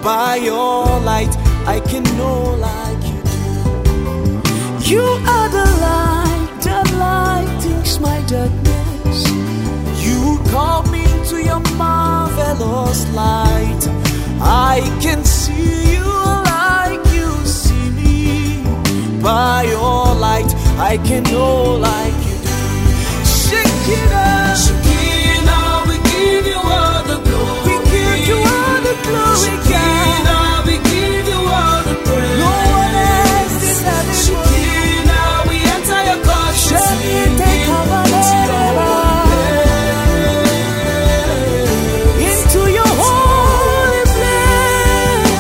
By your light, I can know like you do. You are the light that lightens my darkness. You call me into your marvelous light. I can see you like you see me. By your light, I can know like you do. Shekinah, Shekinah, we give you all the glory. we give you all the glory, God. Shekinah, we give you all the praise. No one else deserves it. Shekinah, we enter your courts to sing Shekinah, into your holy place.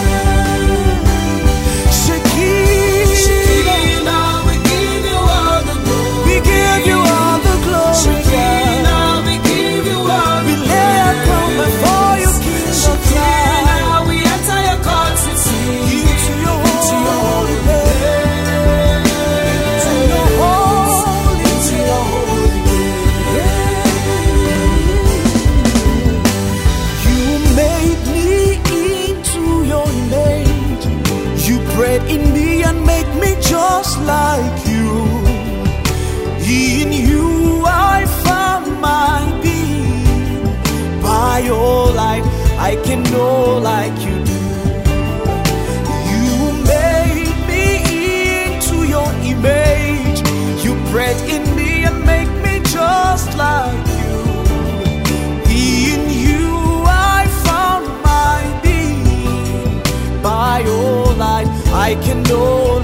Shekinah, we give you all the glory. we give you all the glory, God. Shekinah, we give you all We the lay our crown before you, King of Kings. Shekinah, we enter your courts to sing Into your holy place. Into your holy place. You made me into your image. You breathe in me and make me just like you. In you I found my being. By your light I can know like you do. You made me into your image. You breathe in me and make me just like you. In you I found my being. By your light I can know